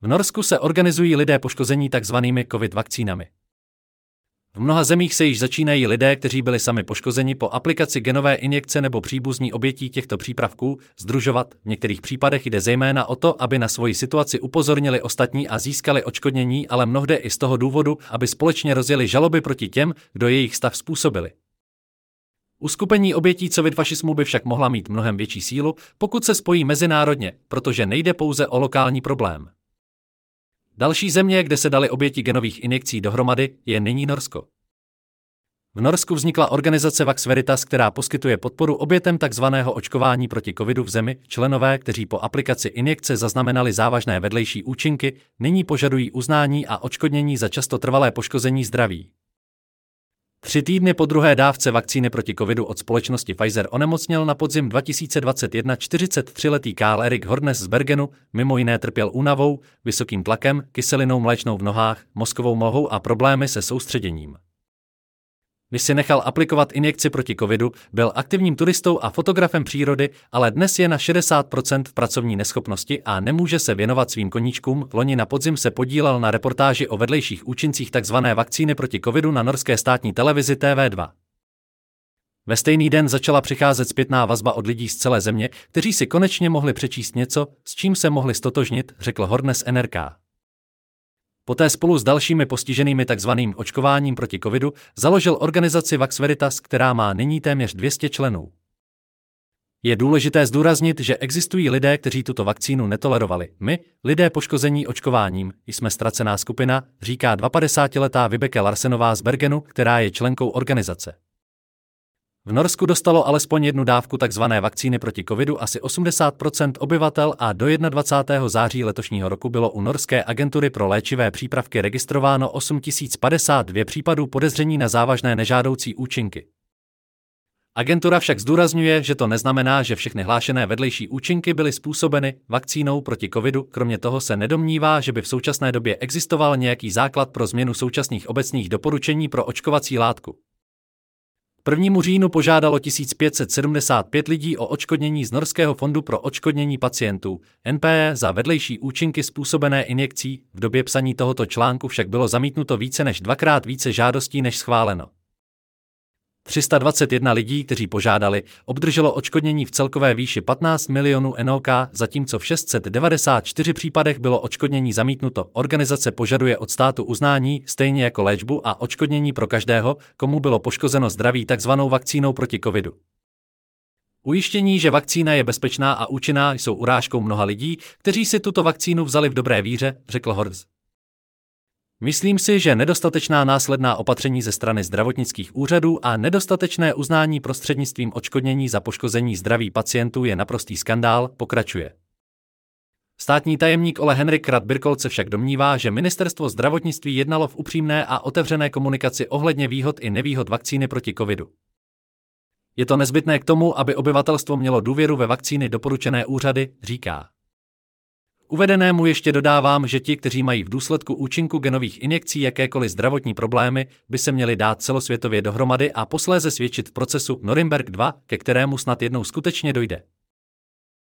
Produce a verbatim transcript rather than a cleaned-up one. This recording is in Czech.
V Norsku se organizují lidé poškození takzvanými covid vakcínami. V mnoha zemích se již začínají lidé, kteří byli sami poškozeni po aplikaci genové injekce nebo příbuzní obětí těchto přípravků, sdružovat. V některých případech jde zejména o to, aby na svoji situaci upozornili ostatní a získali odškodnění, ale mnohde i z toho důvodu, aby společně rozjeli žaloby proti těm, kdo jejich stav způsobili. Uskupení obětí covid fašismu by však mohla mít mnohem větší sílu, pokud se spojí mezinárodně, protože nejde pouze o lokální problém. Další země, kde se dali oběti genových injekcí dohromady, je nyní Norsko. V Norsku vznikla organizace Vax Veritas, která poskytuje podporu obětem takzvaného očkování proti covidu v zemi. Členové, kteří po aplikaci injekce zaznamenali závažné vedlejší účinky, nyní požadují uznání a odškodnění za často trvalé poškození zdraví. Tři týdny po druhé dávce vakcíny proti covidu od společnosti Pfizer onemocněl na podzim dva tisíce dvacet jedna čtyřicetitřiletý Karl Erik Hornes z Bergenu, mimo jiné trpěl únavou, vysokým tlakem, kyselinou mléčnou v nohách, mozkovou mlhou a problémy se soustředěním. Když si nechal aplikovat injekci proti covidu, byl aktivním turistou a fotografem přírody, ale dnes je na šedesát procent v pracovní neschopnosti a nemůže se věnovat svým koníčkům. Loni na podzim se podílel na reportáži o vedlejších účincích tzv. Vakcíny proti covidu na norské státní televizi T V dva. Ve stejný den začala přicházet zpětná vazba od lidí z celé země, kteří si konečně mohli přečíst něco, s čím se mohli stotožnit, řekl Hornes N R K. Poté spolu s dalšími postiženými takzvaným očkováním proti covidu založil organizaci Vax Veritas, která má nyní téměř dvě stě členů. Je důležité zdůraznit, že existují lidé, kteří tuto vakcínu netolerovali. My, lidé poškození očkováním, jsme ztracená skupina, říká padesátiletá Vibeke Larsenová z Bergenu, která je členkou organizace. V Norsku dostalo alespoň jednu dávku takzvané vakcíny proti covidu asi osmdesát procent obyvatel a do dvacátého prvního září letošního roku bylo u norské agentury pro léčivé přípravky registrováno osm tisíc padesát dva případů podezření na závažné nežádoucí účinky. Agentura však zdůrazňuje, že to neznamená, že všechny hlášené vedlejší účinky byly způsobeny vakcínou proti covidu, kromě toho se nedomnívá, že by v současné době existoval nějaký základ pro změnu současných obecných doporučení pro očkovací látku. prvnímu říjnu požádalo tisíc pět set sedmdesát pět lidí o odškodnění z Norského fondu pro odškodnění pacientů, N P E, za vedlejší účinky způsobené injekcí. V době psaní tohoto článku však bylo zamítnuto více než dvakrát více žádostí než schváleno. tři sta dvacet jedna lidí, kteří požádali, obdrželo odškodnění v celkové výši patnáct milionů N O K, zatímco v šest set devadesát čtyři případech bylo odškodnění zamítnuto. Organizace požaduje od státu uznání, stejně jako léčbu a odškodnění pro každého, komu bylo poškozeno zdraví takzvanou vakcínou proti covidu. Ujištění, že vakcína je bezpečná a účinná, jsou urážkou mnoha lidí, kteří si tuto vakcínu vzali v dobré víře, řekl Horz. Myslím si, že nedostatečná následná opatření ze strany zdravotnických úřadů a nedostatečné uznání prostřednictvím odškodnění za poškození zdraví pacientů je naprostý skandál, pokračuje. Státní tajemník Ole Henrik Rad Birkolt se však domnívá, že ministerstvo zdravotnictví jednalo v upřímné a otevřené komunikaci ohledně výhod i nevýhod vakcíny proti covidu. Je to nezbytné k tomu, aby obyvatelstvo mělo důvěru ve vakcíny doporučené úřady, říká. Uvedenému ještě dodávám, že ti, kteří mají v důsledku účinku genových injekcí jakékoliv zdravotní problémy, by se měli dát celosvětově dohromady a posléze svědčit v procesu Norimberk dva, ke kterému snad jednou skutečně dojde.